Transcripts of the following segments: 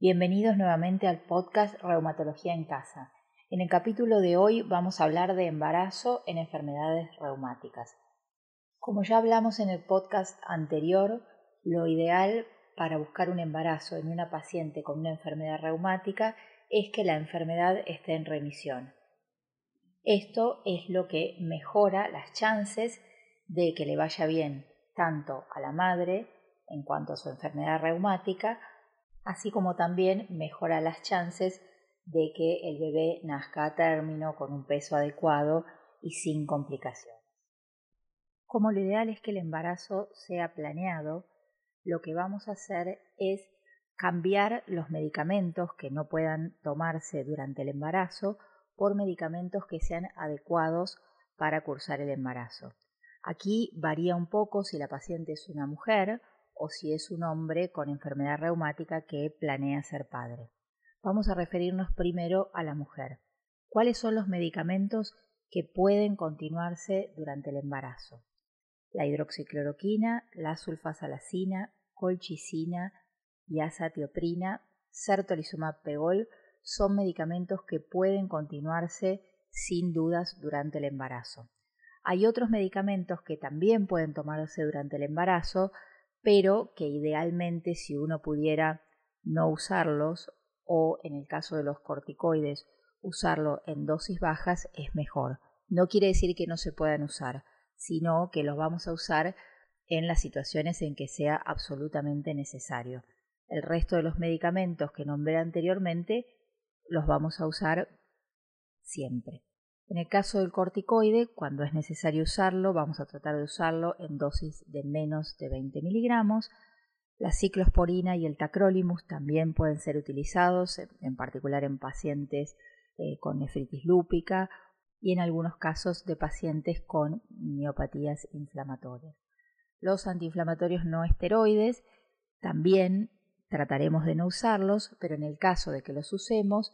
Bienvenidos nuevamente al podcast Reumatología en Casa. En el capítulo de hoy vamos a hablar de embarazo en enfermedades reumáticas. Como ya hablamos en el podcast anterior, lo ideal para buscar un embarazo en una paciente con una enfermedad reumática es que la enfermedad esté en remisión. Esto es lo que mejora las chances de que le vaya bien tanto a la madre en cuanto a su enfermedad reumática, así como también mejora las chances de que el bebé nazca a término con un peso adecuado y sin complicaciones. Como lo ideal es que el embarazo sea planeado, lo que vamos a hacer es cambiar los medicamentos que no puedan tomarse durante el embarazo por medicamentos que sean adecuados para cursar el embarazo. Aquí varía un poco si la paciente es una mujer o si es un hombre con enfermedad reumática que planea ser padre. Vamos a referirnos primero a la mujer. ¿Cuáles son los medicamentos que pueden continuarse durante el embarazo? La hidroxicloroquina, la sulfasalazina, colchicina y azatioprina, certolizumab pegol son medicamentos que pueden continuarse sin dudas durante el embarazo. Hay otros medicamentos que también pueden tomarse durante el embarazo, pero que idealmente si uno pudiera no usarlos o en el caso de los corticoides usarlo en dosis bajas es mejor. No quiere decir que no se puedan usar, sino que los vamos a usar en las situaciones en que sea absolutamente necesario. El resto de los medicamentos que nombré anteriormente los vamos a usar siempre. En el caso del corticoide, cuando es necesario usarlo, vamos a tratar de usarlo en dosis de menos de 20 miligramos. La ciclosporina y el tacrolimus también pueden ser utilizados, en particular en pacientes con nefritis lúpica y en algunos casos de pacientes con miopatías inflamatorias. Los antiinflamatorios no esteroides también trataremos de no usarlos, pero en el caso de que los usemos,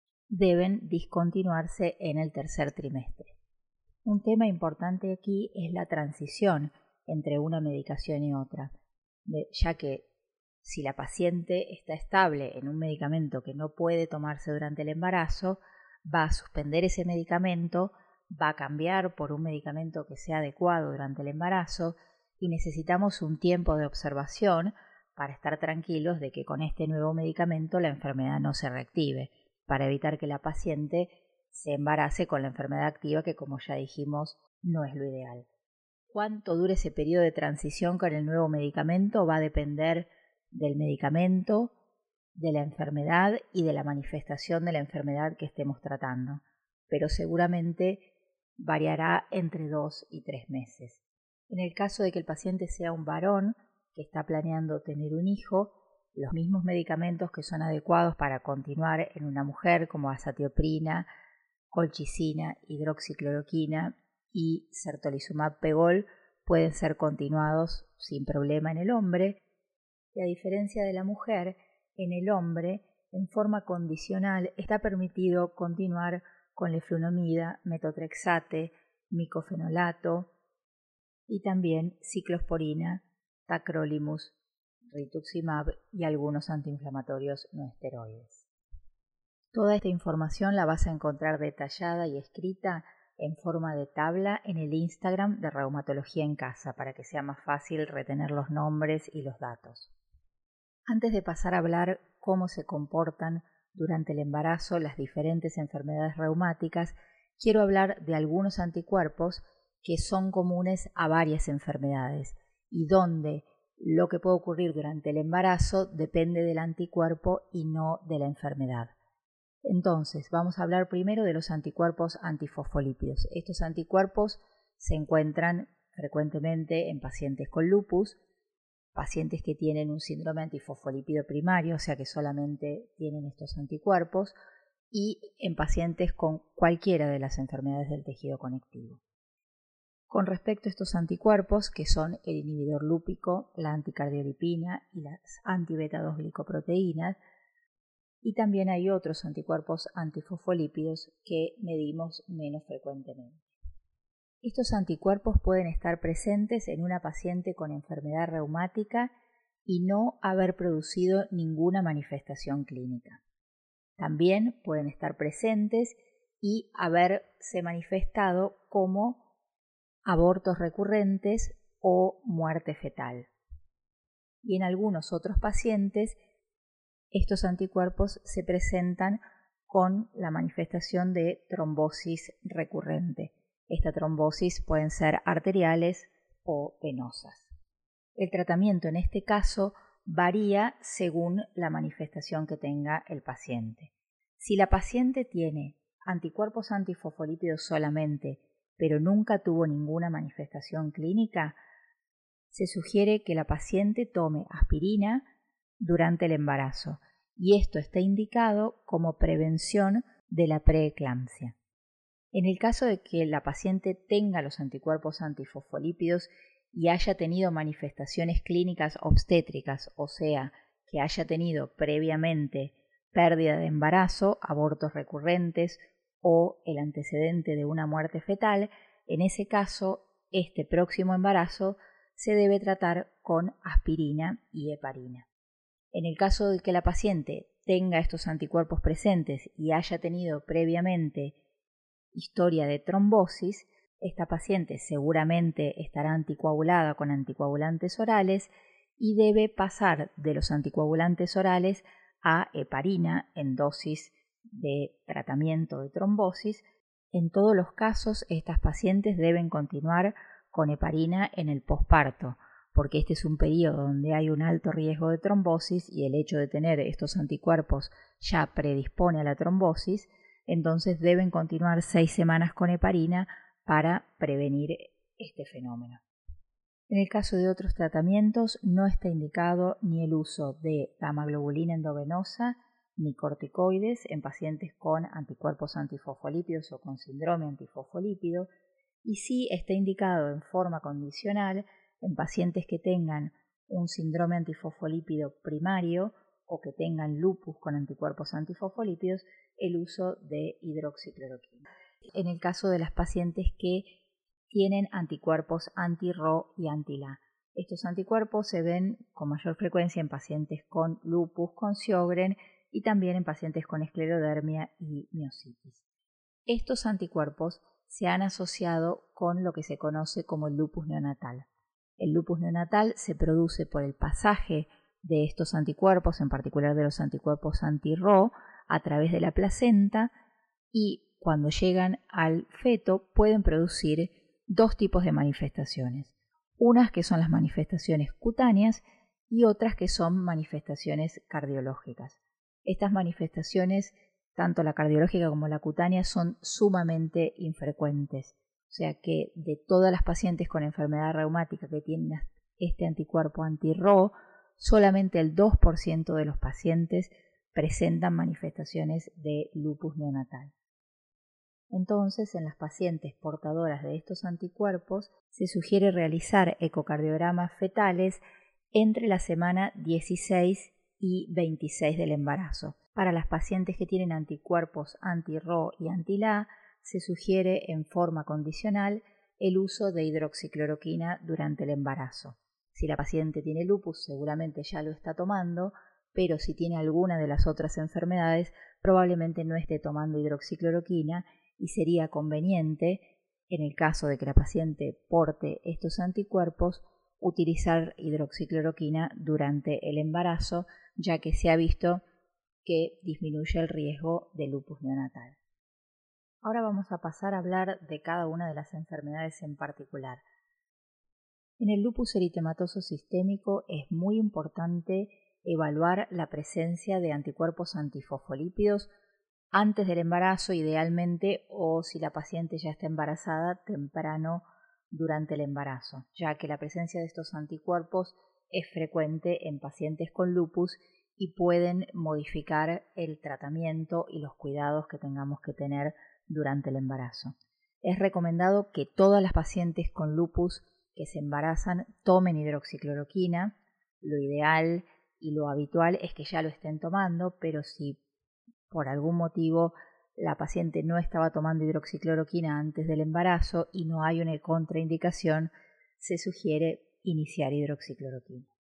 deben discontinuarse en el tercer trimestre. Un tema importante aquí es la transición entre una medicación y otra, ya que si la paciente está estable en un medicamento que no puede tomarse durante el embarazo, va a suspender ese medicamento, va a cambiar por un medicamento que sea adecuado durante el embarazo y necesitamos un tiempo de observación para estar tranquilos de que con este nuevo medicamento la enfermedad no se reactive, para evitar que la paciente se embarace con la enfermedad activa que, como ya dijimos, no es lo ideal. Cuánto dure ese periodo de transición con el nuevo medicamento va a depender del medicamento, de la enfermedad y de la manifestación de la enfermedad que estemos tratando, pero seguramente variará entre 2 y 3 meses. En el caso de que el paciente sea un varón que está planeando tener un hijo, los mismos medicamentos que son adecuados para continuar en una mujer como azatioprina, colchicina, hidroxicloroquina y certolizumab pegol pueden ser continuados sin problema en el hombre, y a diferencia de la mujer, en el hombre, en forma condicional, está permitido continuar con leflunomida, metotrexate, micofenolato y también ciclosporina, tacrolimus, rituximab y algunos antiinflamatorios no esteroides. Toda esta información la vas a encontrar detallada y escrita en forma de tabla en el Instagram de Reumatología en Casa para que sea más fácil retener los nombres y los datos. Antes de pasar a hablar cómo se comportan durante el embarazo las diferentes enfermedades reumáticas, quiero hablar de algunos anticuerpos que son comunes a varias enfermedades y donde lo que puede ocurrir durante el embarazo depende del anticuerpo y no de la enfermedad. Entonces, vamos a hablar primero de los anticuerpos antifosfolípidos. Estos anticuerpos se encuentran frecuentemente en pacientes con lupus, pacientes que tienen un síndrome antifosfolípido primario, o sea que solamente tienen estos anticuerpos, y en pacientes con cualquiera de las enfermedades del tejido conectivo. Con respecto a estos anticuerpos, que son el inhibidor lúpico, la anticardiolipina y las anti-beta-2 glicoproteínas, y también hay otros anticuerpos antifosfolípidos que medimos menos frecuentemente. Estos anticuerpos pueden estar presentes en una paciente con enfermedad reumática y no haber producido ninguna manifestación clínica. También pueden estar presentes y haberse manifestado como abortos recurrentes o muerte fetal. Y en algunos otros pacientes, estos anticuerpos se presentan con la manifestación de trombosis recurrente. Esta trombosis pueden ser arteriales o venosas. El tratamiento en este caso varía según la manifestación que tenga el paciente. Si la paciente tiene anticuerpos antifosfolípidos solamente, pero nunca tuvo ninguna manifestación clínica, se sugiere que la paciente tome aspirina durante el embarazo, y esto está indicado como prevención de la preeclampsia. En el caso de que la paciente tenga los anticuerpos antifosfolípidos y haya tenido manifestaciones clínicas obstétricas, o sea, que haya tenido previamente pérdida de embarazo, abortos recurrentes o el antecedente de una muerte fetal, en ese caso, este próximo embarazo se debe tratar con aspirina y heparina. En el caso de que la paciente tenga estos anticuerpos presentes y haya tenido previamente historia de trombosis, esta paciente seguramente estará anticoagulada con anticoagulantes orales y debe pasar de los anticoagulantes orales a heparina en dosis de tratamiento de trombosis. En todos los casos, estas pacientes deben continuar con heparina en el posparto, porque este es un periodo donde hay un alto riesgo de trombosis y el hecho de tener estos anticuerpos ya predispone a la trombosis. Entonces deben continuar 6 semanas con heparina para prevenir este fenómeno. En el caso de otros tratamientos no está indicado ni el uso de gamma-globulina endovenosa ni corticoides en pacientes con anticuerpos antifosfolípidos o con síndrome antifosfolípido, y sí está indicado en forma condicional en pacientes que tengan un síndrome antifosfolípido primario o que tengan lupus con anticuerpos antifosfolípidos el uso de hidroxicloroquina. En el caso de las pacientes que tienen anticuerpos anti-Ro y anti-La. Estos anticuerpos se ven con mayor frecuencia en pacientes con lupus, con Sjögren y también en pacientes con esclerodermia y miositis. Estos anticuerpos se han asociado con lo que se conoce como el lupus neonatal. El lupus neonatal se produce por el pasaje de estos anticuerpos, en particular de los anticuerpos anti-Ro, a través de la placenta, y cuando llegan al feto pueden producir dos tipos de manifestaciones. Unas que son las manifestaciones cutáneas y otras que son manifestaciones cardiológicas. Estas manifestaciones, tanto la cardiológica como la cutánea, son sumamente infrecuentes. O sea que de todas las pacientes con enfermedad reumática que tienen este anticuerpo anti-Ro, solamente el 2% de los pacientes presentan manifestaciones de lupus neonatal. Entonces, en las pacientes portadoras de estos anticuerpos se sugiere realizar ecocardiogramas fetales entre la semana 16 y 26 del embarazo. Para las pacientes que tienen anticuerpos anti-Ro y anti-La, se sugiere en forma condicional el uso de hidroxicloroquina durante el embarazo. Si la paciente tiene lupus, seguramente ya lo está tomando, pero si tiene alguna de las otras enfermedades, probablemente no esté tomando hidroxicloroquina y sería conveniente, en el caso de que la paciente porte estos anticuerpos, utilizar hidroxicloroquina durante el embarazo, ya que se ha visto que disminuye el riesgo de lupus neonatal. Ahora vamos a pasar a hablar de cada una de las enfermedades en particular. En el lupus eritematoso sistémico es muy importante evaluar la presencia de anticuerpos antifosfolípidos antes del embarazo, idealmente, o si la paciente ya está embarazada, temprano durante el embarazo, ya que la presencia de estos anticuerpos es frecuente en pacientes con lupus y pueden modificar el tratamiento y los cuidados que tengamos que tener durante el embarazo. Es recomendado que todas las pacientes con lupus que se embarazan tomen hidroxicloroquina. Lo ideal y lo habitual es que ya lo estén tomando, pero si por algún motivo la paciente no estaba tomando hidroxicloroquina antes del embarazo y no hay una contraindicación, se sugiere iniciar hidroxicloroquina.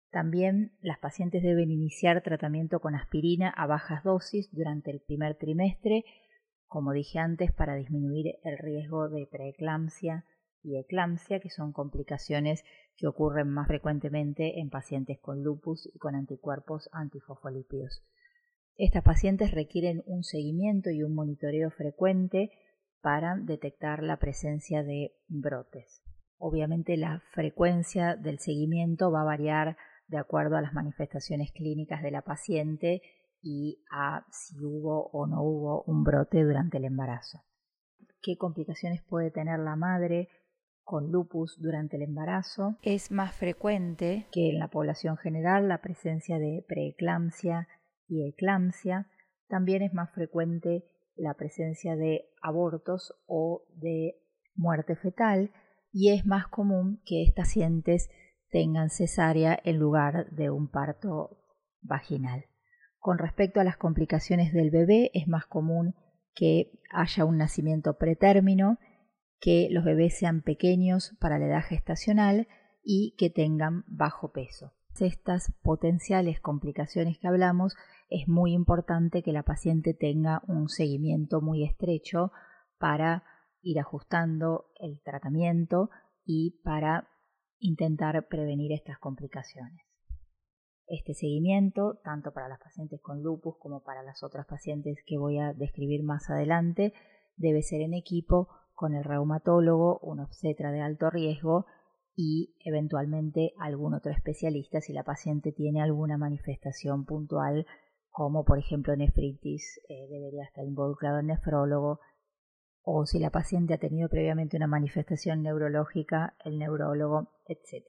También las pacientes deben iniciar tratamiento con aspirina a bajas dosis durante el primer trimestre, como dije antes, para disminuir el riesgo de preeclampsia y eclampsia, que son complicaciones que ocurren más frecuentemente en pacientes con lupus y con anticuerpos antifosfolípidos. Estas pacientes requieren un seguimiento y un monitoreo frecuente para detectar la presencia de brotes. Obviamente la frecuencia del seguimiento va a variar de acuerdo a las manifestaciones clínicas de la paciente y a si hubo o no hubo un brote durante el embarazo. ¿Qué complicaciones puede tener la madre con lupus durante el embarazo? Es más frecuente que en la población general la presencia de preeclampsia y eclampsia. También es más frecuente la presencia de abortos o de muerte fetal, y es más común que estas pacientes tengan cesárea en lugar de un parto vaginal. Con respecto a las complicaciones del bebé, es más común que haya un nacimiento pretérmino, que los bebés sean pequeños para la edad gestacional y que tengan bajo peso. Estas potenciales complicaciones que hablamos, es muy importante que la paciente tenga un seguimiento muy estrecho para ir ajustando el tratamiento y para intentar prevenir estas complicaciones. Este seguimiento, tanto para las pacientes con lupus como para las otras pacientes que voy a describir más adelante, debe ser en equipo con el reumatólogo, un obstetra de alto riesgo y eventualmente algún otro especialista si la paciente tiene alguna manifestación puntual, como por ejemplo nefritis, debería estar involucrado el nefrólogo, o si la paciente ha tenido previamente una manifestación neurológica, el neurólogo, etc.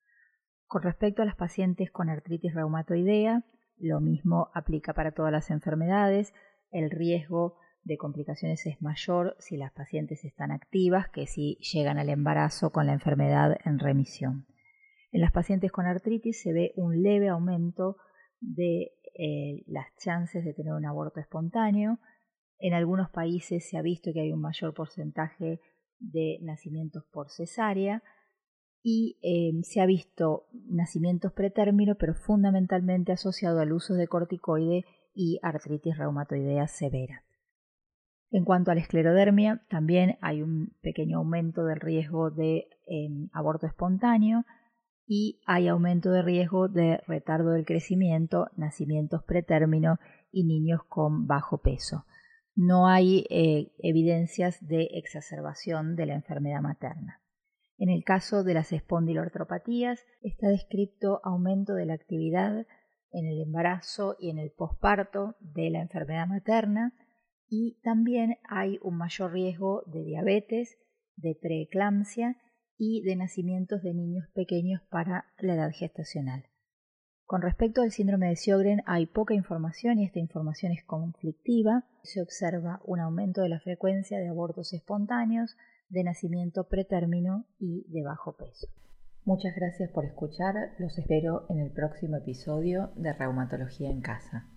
Con respecto a las pacientes con artritis reumatoidea, lo mismo aplica para todas las enfermedades. El riesgo de complicaciones es mayor si las pacientes están activas que si llegan al embarazo con la enfermedad en remisión. En las pacientes con artritis se ve un leve aumento de las chances de tener un aborto espontáneo. En algunos países se ha visto que hay un mayor porcentaje de nacimientos por cesárea y se ha visto nacimientos pretérmino, pero fundamentalmente asociado al uso de corticoide y artritis reumatoidea severa. En cuanto a la esclerodermia, también hay un pequeño aumento del riesgo de aborto espontáneo y hay aumento de riesgo de retardo del crecimiento, nacimientos pretérmino y niños con bajo peso. No hay evidencias de exacerbación de la enfermedad materna. En el caso de las espondiloartropatías, está descrito aumento de la actividad en el embarazo y en el posparto de la enfermedad materna, y también hay un mayor riesgo de diabetes, de preeclampsia y de nacimientos de niños pequeños para la edad gestacional. Con respecto al síndrome de Sjögren hay poca información y esta información es conflictiva. Se observa un aumento de la frecuencia de abortos espontáneos, de nacimiento pretérmino y de bajo peso. Muchas gracias por escuchar, los espero en el próximo episodio de Reumatología en Casa.